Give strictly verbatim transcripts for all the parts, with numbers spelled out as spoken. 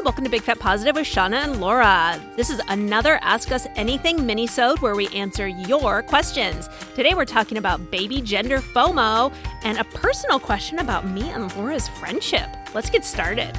Welcome to Big Fat Positive with Shauna and Laura. This is another Ask Us Anything mini-sode where we answer your questions. Today we're talking about baby gender FOMO and a personal question about me and Laura's friendship. Let's get started.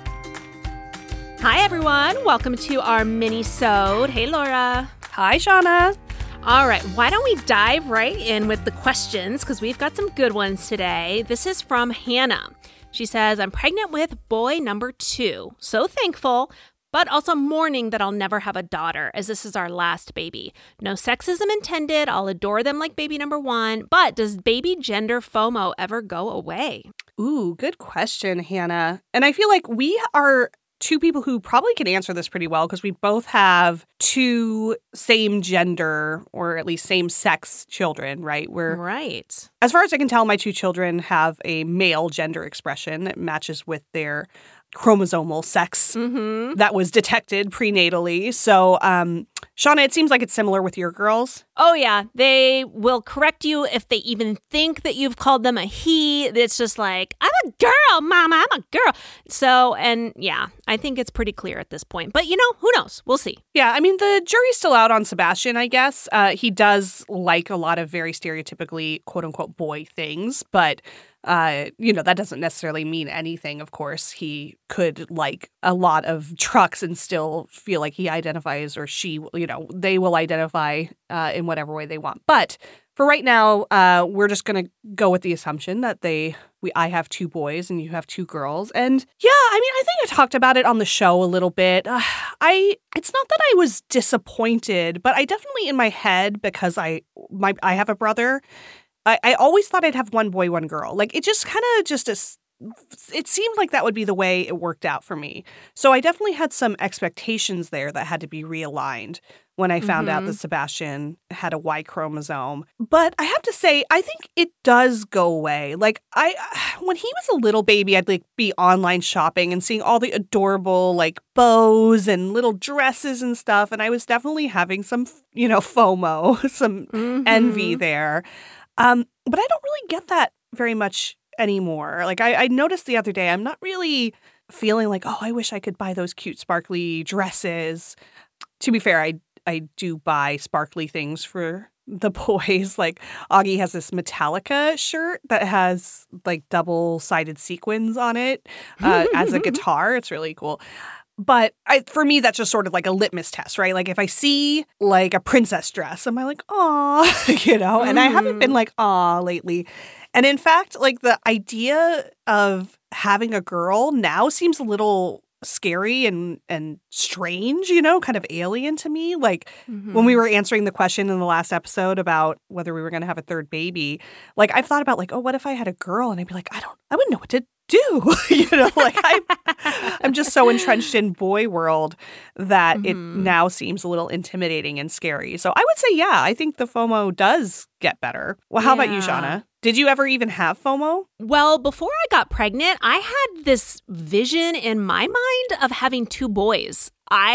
Hi everyone, welcome to our mini-sode. Hey Laura. Hi Shauna. All right, why don't we dive right in with the questions because we've got some good ones today. This is from Hannah. She says, I'm pregnant with boy number two. So thankful, but also mourning that I'll never have a daughter as this is our last baby. No sexism intended. I'll adore them like baby number one. But does baby gender FOMO ever go away? Ooh, good question, Hannah. And I feel like we are two people who probably can answer this pretty well because we both have two same gender or at least same sex children, right? We're right. As far as I can tell, my two children have a male gender expression that matches with their chromosomal sex Mm-hmm. that was detected prenatally. So, um, Shauna, it seems like it's similar with your girls. Oh, yeah. They will correct you if they even think that you've called them a he. It's just like, I'm a girl, mama, I'm a girl. So, and yeah, I think it's pretty clear at this point. But, you know, who knows? We'll see. Yeah, I mean, the jury's still out on Sebastian, I guess. Uh, he does like a lot of very stereotypically, quote-unquote, boy things, but Uh, you know, that doesn't necessarily mean anything, of course. He could like a lot of trucks and still feel like he identifies or she, you know, they will identify uh, in whatever way they want. But for right now, uh, we're just going to go with the assumption that they, we, I have two boys and you have two girls. And yeah, I mean, I think I talked about it on the show a little bit. Uh, I, it's not that I was disappointed, but I definitely in my head, because I, my, I have a brother, I, I always thought I'd have one boy, one girl. Like, it just kind of just, a, it seemed like that would be the way it worked out for me. So I definitely had some expectations there that had to be realigned when I found Mm-hmm. out that Sebastian had a Y chromosome. But I have to say, I think it does go away. Like, I, when he was a little baby, I'd like be online shopping and seeing all the adorable like bows and little dresses and stuff. And I was definitely having some, you know, FOMO, some Mm-hmm. envy there. Um, but I don't really get that very much anymore. Like I, I noticed the other day, I'm not really feeling like, oh, I wish I could buy those cute sparkly dresses. To be fair, I I do buy sparkly things for the boys. Like Augie has this Metallica shirt that has like double-sided sequins on it uh, as a guitar. It's really cool. But I, for me, that's just sort of like a litmus test, right? Like if I see like a princess dress, am I like, aw, you know? And I haven't been like, aw, lately. And in fact, like the idea of having a girl now seems a little scary and and strange, you know, kind of alien to me. Like Mm-hmm. when we were answering the question in the last episode about whether we were going to have a third baby, like I've thought about like, oh, what if I had a girl? And I'd be like, I don't, I wouldn't know what to do. You know, like I'm, I'm just so entrenched in boy world that it Mm-hmm. now seems a little intimidating and scary. So I would say, yeah, I think the FOMO does get better. Well, how about you, Yeah. Shauna? Did you ever even have FOMO? Well, before I got pregnant, I had this vision in my mind of having two boys.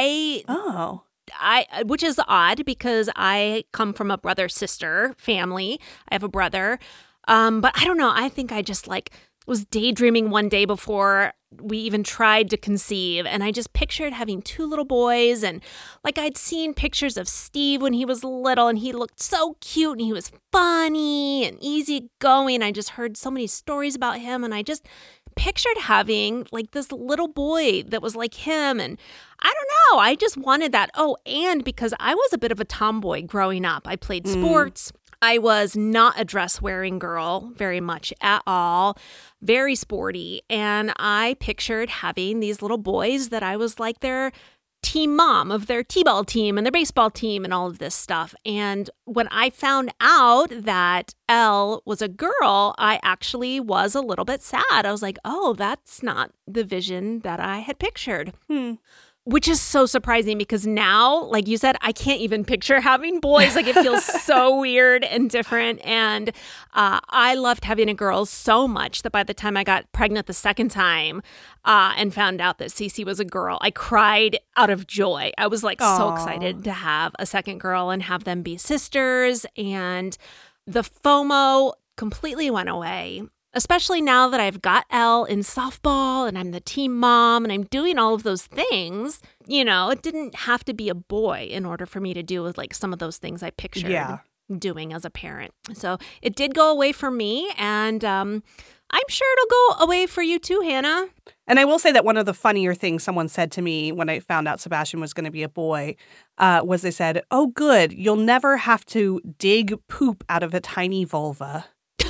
I Oh. I, which is odd because I come from a brother-sister family. I have a brother. Um, but I don't know. I think I just like was daydreaming one day before we even tried to conceive. And I just pictured having two little boys. And like I'd seen pictures of Steve when he was little and he looked so cute and he was funny and easygoing. I just heard so many stories about him. And I just pictured having like this little boy that was like him. And I don't know, I just wanted that. Oh, and because I was a bit of a tomboy growing up, I played sports. I was not a dress wearing girl very much at all, very sporty. And I pictured having these little boys that I was like their team mom of their t-ball team and their baseball team and all of this stuff. And when I found out that Elle was a girl, I actually was a little bit sad. I was like, oh, that's not the vision that I had pictured. Hmm. Which is so surprising because now, like you said, I can't even picture having boys. Like it feels so weird and different. And uh, I loved having a girl so much that by the time I got pregnant the second time uh, and found out that Cece was a girl, I cried out of joy. I was like Aww. so excited to have a second girl and have them be sisters. And the FOMO completely went away. especially now that I've got Elle in softball and I'm the team mom and I'm doing all of those things. You know, it didn't have to be a boy in order for me to do with like some of those things I pictured Yeah. doing as a parent. So it did go away for me, and um, I'm sure it'll go away for you too, Hannah. And I will say that one of the funnier things someone said to me when I found out Sebastian was going to be a boy uh, was they said, "Oh, good, you'll never have to dig poop out of a tiny vulva."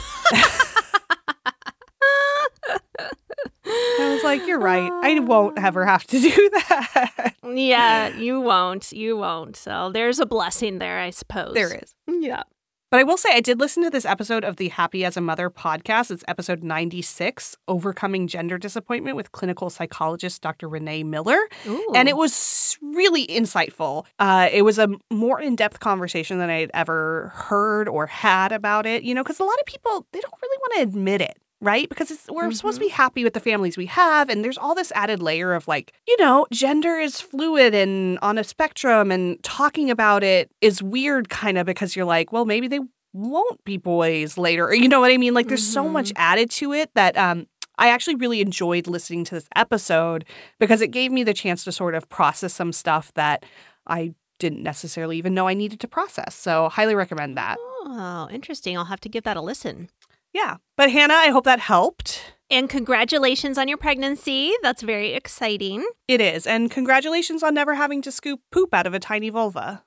I was like, you're right. I won't ever have to do that. Yeah, you won't. You won't. So there's a blessing there, I suppose. There is. Yeah. But I will say I did listen to this episode of the Happy as a Mother podcast. It's episode ninety-six, Overcoming Gender Disappointment with clinical psychologist Doctor Renee Miller. Ooh. And it was really insightful. Uh, it was a more in-depth conversation than I had ever heard or had about it, you know, because a lot of people, they don't really want to admit it. Right? Because it's, we're mm-hmm. supposed to be happy with the families we have. And there's all this added layer of like, you know, gender is fluid and on a spectrum, and talking about it is weird kind of because you're like, well, maybe they won't be boys later. Or, you know what I mean? Like there's mm-hmm. so much added to it that um, I actually really enjoyed listening to this episode because it gave me the chance to sort of process some stuff that I didn't necessarily even know I needed to process. So highly recommend that. Oh, interesting. I'll have to give that a listen. Yeah. But Hannah, I hope that helped. And congratulations on your pregnancy. That's very exciting. It is. And congratulations on never having to scoop poop out of a tiny vulva.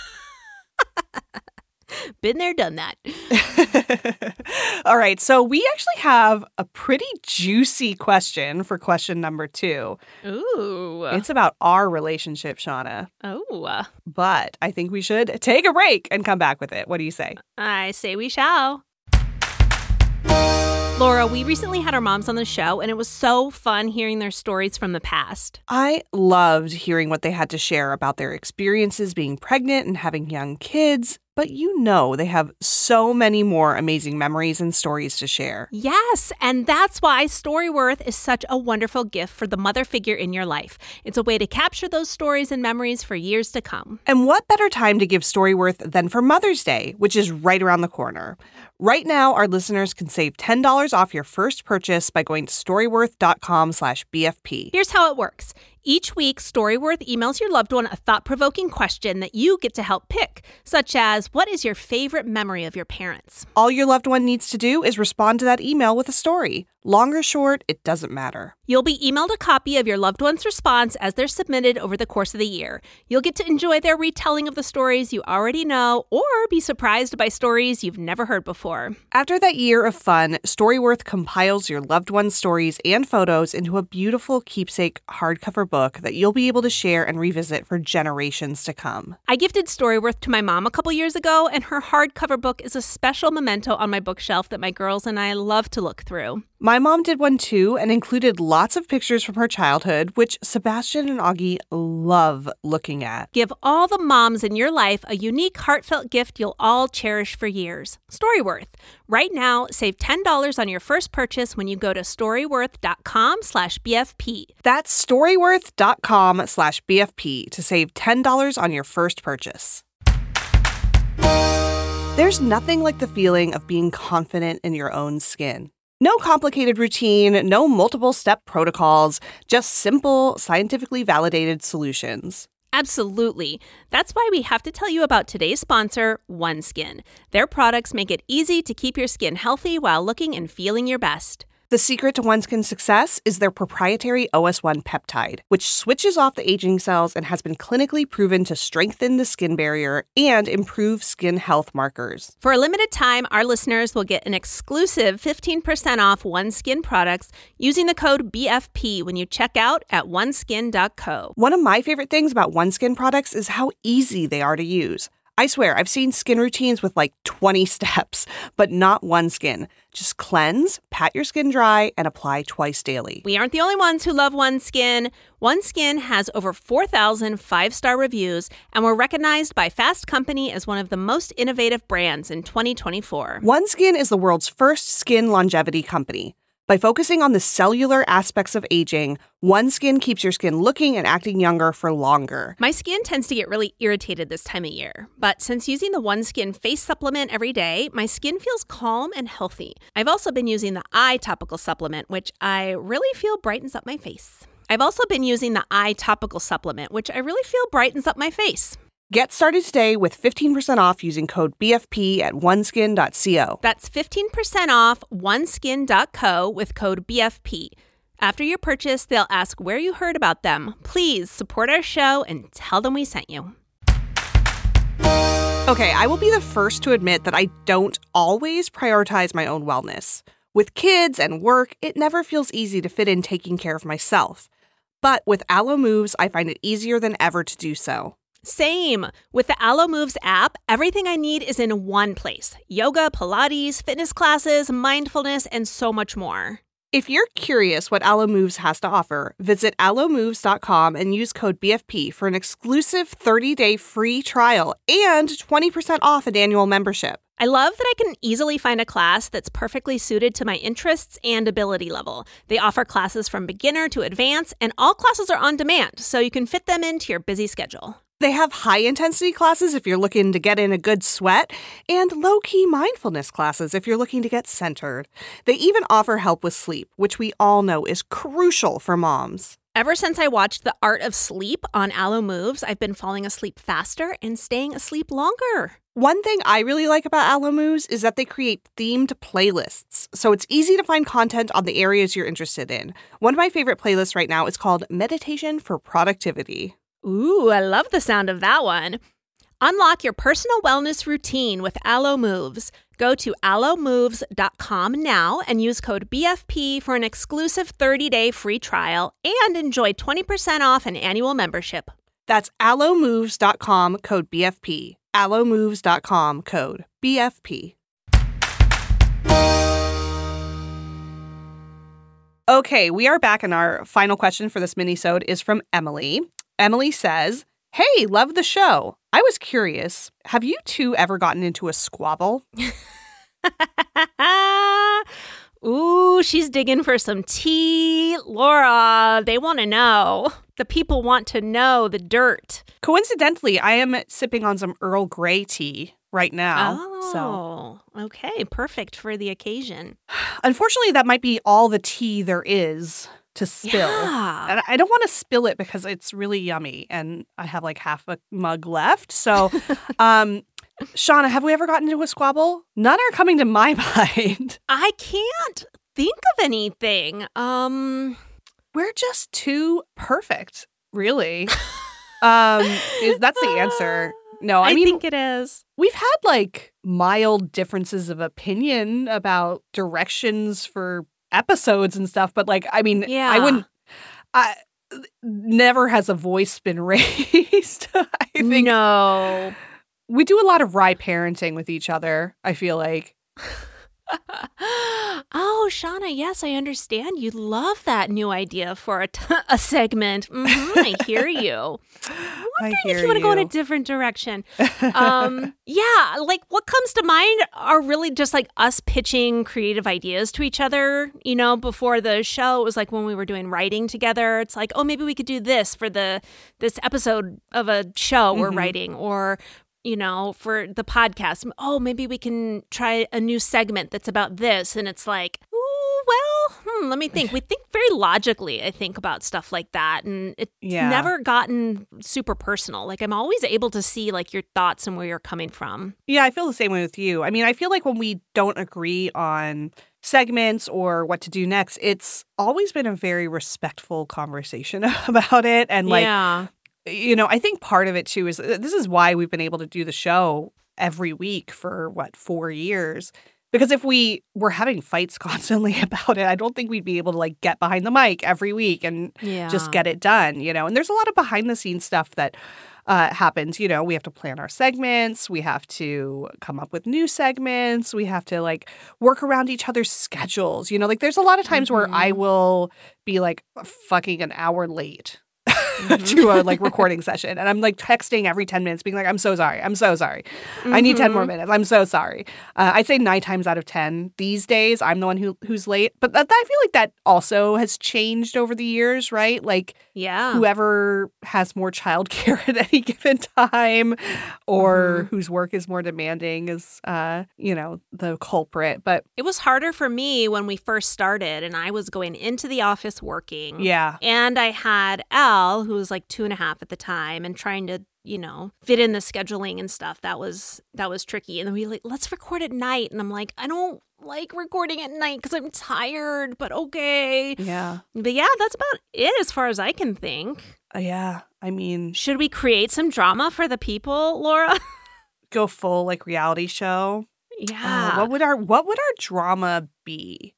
Been there, done that. All right. So we actually have a pretty juicy question for question number two. Ooh. It's about our relationship, Shauna. Oh. But I think we should take a break and come back with it. What do you say? I say we shall. Laura, we recently had our moms on the show, and it was so fun hearing their stories from the past. I loved hearing what they had to share about their experiences being pregnant and having young kids. But you know they have so many more amazing memories and stories to share. Yes, and that's why Storyworth is such a wonderful gift for the mother figure in your life. It's a way to capture those stories and memories for years to come. And what better time to give Storyworth than for Mother's Day, which is right around the corner. Right now, our listeners can save ten dollars off your first purchase by going to storyworth.com slash BFP. Here's how it works. Each week, Storyworth emails your loved one a thought-provoking question that you get to help pick, such as, what is your favorite memory of your parents? All your loved one needs to do is respond to that email with a story. Long or short, it doesn't matter. You'll be emailed a copy of your loved one's response as they're submitted over the course of the year. You'll get to enjoy their retelling of the stories you already know or be surprised by stories you've never heard before. After that year of fun, Storyworth compiles your loved one's stories and photos into a beautiful keepsake hardcover book that you'll be able to share and revisit for generations to come. I gifted Storyworth to my mom a couple years ago, and her hardcover book is a special memento on my bookshelf that my girls and I love to look through. My mom did one too and included lots of pictures from her childhood, which Sebastian and Augie love looking at. Give all the moms in your life a unique, heartfelt gift you'll all cherish for years. Storyworth. Right now, save ten dollars on your first purchase when you go to storyworth.com slash BFP. That's storyworth.com slash BFP to save ten dollars on your first purchase. There's nothing like the feeling of being confident in your own skin. No complicated routine, no multiple step protocols, just simple, scientifically validated solutions. Absolutely. That's why we have to tell you about today's sponsor, OneSkin. Their products make it easy to keep your skin healthy while looking and feeling your best. The secret to OneSkin's success is their proprietary O S one peptide, which switches off the aging cells and has been clinically proven to strengthen the skin barrier and improve skin health markers. For a limited time, our listeners will get an exclusive fifteen percent off OneSkin products using the code B F P when you check out at oneskin dot co. One of my favorite things about OneSkin products is how easy they are to use. I swear, I've seen skin routines with like twenty steps, but not OneSkin. Just cleanse, pat your skin dry, and apply twice daily. We aren't the only ones who love OneSkin. OneSkin has over four thousand five-star reviews and were recognized by Fast Company as one of the most innovative brands in twenty twenty-four. OneSkin is the world's first skin longevity company. By focusing on the cellular aspects of aging, OneSkin keeps your skin looking and acting younger for longer. My skin tends to get really irritated this time of year, but since using the OneSkin face supplement every day, my skin feels calm and healthy. I've also been using the eye topical supplement, which I really feel brightens up my face. I've also been using the eye topical supplement, which I really feel brightens up my face. Get started today with fifteen percent off using code B F P at oneskin dot co. That's fifteen percent off oneskin dot co with code B F P. After your purchase, they'll ask where you heard about them. Please support our show and tell them we sent you. Okay, I will be the first to admit that I don't always prioritize my own wellness. With kids and work, it never feels easy to fit in taking care of myself. But with Alo Moves, I find it easier than ever to do so. Same. With the Alo Moves app, everything I need is in one place. Yoga, Pilates, fitness classes, mindfulness, and so much more. If you're curious what Alo Moves has to offer, visit alo moves dot com and use code B F P for an exclusive thirty-day free trial and twenty percent off an annual membership. I love that I can easily find a class that's perfectly suited to my interests and ability level. They offer classes from beginner to advanced, and all classes are on demand, so you can fit them into your busy schedule. They have high-intensity classes if you're looking to get in a good sweat, and low-key mindfulness classes if you're looking to get centered. They even offer help with sleep, which we all know is crucial for moms. Ever since I watched The Art of Sleep on Alo Moves, I've been falling asleep faster and staying asleep longer. One thing I really like about Alo Moves is that they create themed playlists, so it's easy to find content on the areas you're interested in. One of my favorite playlists right now is called Meditation for Productivity. Ooh, I love the sound of that one. Unlock your personal wellness routine with Alo Moves. Go to alo moves dot com now and use code B F P for an exclusive thirty-day free trial and enjoy twenty percent off an annual membership. That's alo moves dot com, code B F P. alo moves dot com, code B F P. Okay, we are back, and our final question for this mini-sode is from Emily. Emily says, "Hey, love the show. I was curious, have you two ever gotten into a squabble?" Ooh, she's digging for some tea. Laura, they want to know. The people want to know the dirt. Coincidentally, I am sipping on some Earl Grey tea right now. Oh, so. Okay. Perfect for the occasion. Unfortunately, that might be all the tea there is to spill. Yeah. And I don't want to spill it because it's really yummy and I have like half a mug left. So, um, Shauna, have we ever gotten into a squabble? None are coming to my mind. I can't think of anything. Um, We're just too perfect, really. um, is that's the answer. No, I, I mean, think it is. We've had like mild differences of opinion about directions for episodes and stuff, but like, I mean, Yeah. I wouldn't, I, never has a voice been raised. I think No. we do a lot of wry parenting with each other, I feel like. Oh, Shauna, yes, I understand. You love that new idea for a, t- a segment. Mm-hmm, I hear you. I'm wondering hear if you want to go in a you. different direction. Um, yeah, like what comes to mind are really just like us pitching creative ideas to each other. You know, before the show, it was like when we were doing writing together. It's like, oh, maybe we could do this for the this episode of a show we're Mhm. writing, or you know, for the podcast, oh, maybe we can try a new segment that's about this. And it's like, ooh, well, hmm, let me think. We think very logically, I think, about stuff like that. And it's Yeah. never gotten super personal. Like, I'm always able to see, like, your thoughts and where you're coming from. Yeah, I feel the same way with you. I mean, I feel like when we don't agree on segments or what to do next, it's always been a very respectful conversation about it. And like, yeah. you know, I think part of it too is this is why we've been able to do the show every week for what, four years. Because if we were having fights constantly about it, I don't think we'd be able to like get behind the mic every week and Yeah. just get it done, you know. And there's a lot of behind the scenes stuff that uh, happens. You know, we have to plan our segments. We have to come up with new segments. We have to like work around each other's schedules. You know, like there's a lot of times where I Mhm. will be like fucking an hour late. mm-hmm. to a like recording session. And I'm like texting every ten minutes being like, I'm so sorry. I'm so sorry. Mm-hmm. I need ten more minutes. I'm so sorry. Uh, I'd say nine times out of ten these days, I'm the one who who's late. But that, I feel like that also has changed over the years, right? Like yeah. whoever has more childcare at any given time or mm-hmm. whose work is more demanding is, uh, you know, the culprit. But it was harder for me when we first started and I was going into the office working. Yeah. And I had Al, who was like two and a half at the time, and trying to, you know, fit in the scheduling and stuff. That was that was tricky. And then we like, let's record at night. And I'm like, I don't like recording at night because I'm tired, but okay. Yeah. But yeah, that's about it as far as I can think. Uh, yeah. I mean, should we create some drama for the people, Laura? Go full like reality show. Yeah. Uh, what would our what would our drama be?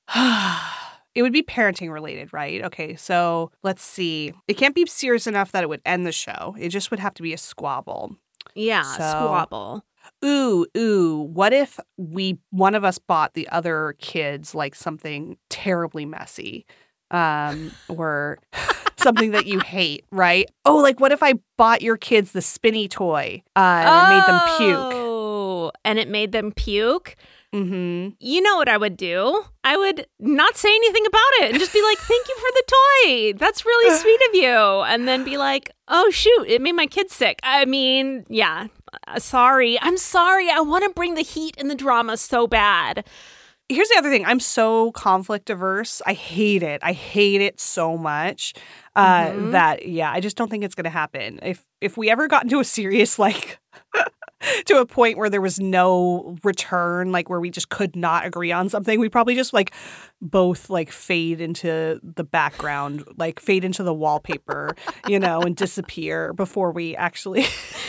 It would be parenting related, right? Okay, so let's see. It can't be serious enough that it would end the show. It just would have to be a squabble. Yeah, so, squabble. Ooh, ooh. What if we one of us bought the other kids like something terribly messy, um, or something that you hate, right? Oh, like what if I bought your kids the spinny toy uh, and oh, it made them puke? Oh, and it made them puke. Mm-hmm. You know what I would do? I would not say anything about it and just be like, thank you for the toy. That's really sweet of you. And then be like, oh, shoot, it made my kids sick. I mean, yeah, uh, sorry. I'm sorry. I want to bring the heat and the drama so bad. Here's the other thing. I'm so conflict averse. I hate it. I hate it so much uh, mm-hmm. that, yeah, I just don't think it's going to happen. If if we ever got into a serious, like, to a point where there was no return, like where we just could not agree on something, we probably just like both like fade into the background, like fade into the wallpaper, you know, and disappear before we actually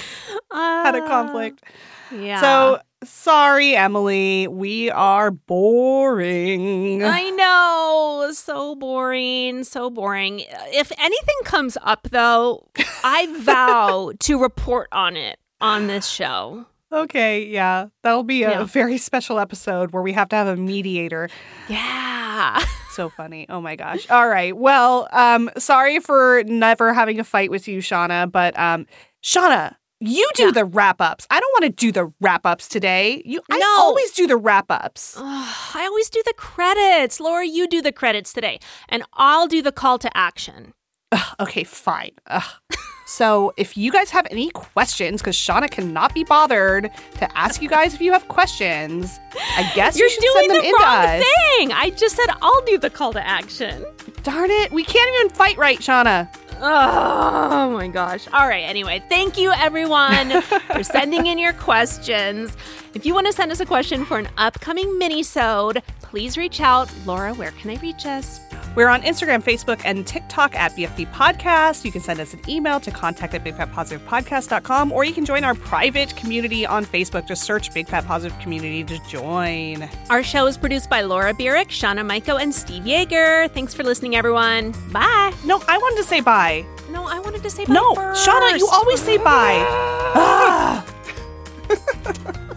uh, had a conflict. Yeah. So sorry, Emily, we are boring. I know. So boring. So boring. If anything comes up, though, I vow to report on it on this show. Okay, yeah. That'll be a yeah. very special episode where we have to have a mediator. Yeah. So funny. Oh my gosh. All right. Well, um, sorry for never having a fight with you, Shauna, but um, Shauna, you do yeah. the wrap-ups. I don't want to do the wrap-ups today. You, I no. always do the wrap-ups. Oh, I always do the credits. Laura, you do the credits today, and I'll do the call to action. Ugh, okay, fine. Ugh. So if you guys have any questions, because Shauna cannot be bothered to ask you guys if you have questions, I guess You're you should doing send them the in to wrong us. thing. I just said I'll do the call to action. Darn it. We can't even fight right, Shauna. Oh my gosh. All right. Anyway, thank you everyone for sending in your questions. If you want to send us a question for an upcoming mini-sode, please reach out. Laura, where can they reach us? We're on Instagram, Facebook, and TikTok at B F P Podcast. You can send us an email to contact at big fat positive podcast dot com, or you can join our private community on Facebook. Just search Big Fat Positive Community to join. Our show is produced by Laura Bierick, Shauna Maiko, and Steve Yeager. Thanks for listening, everyone. Bye. No, I wanted to say bye. No, I wanted to say bye No, first. Shauna, you always say bye. Ah.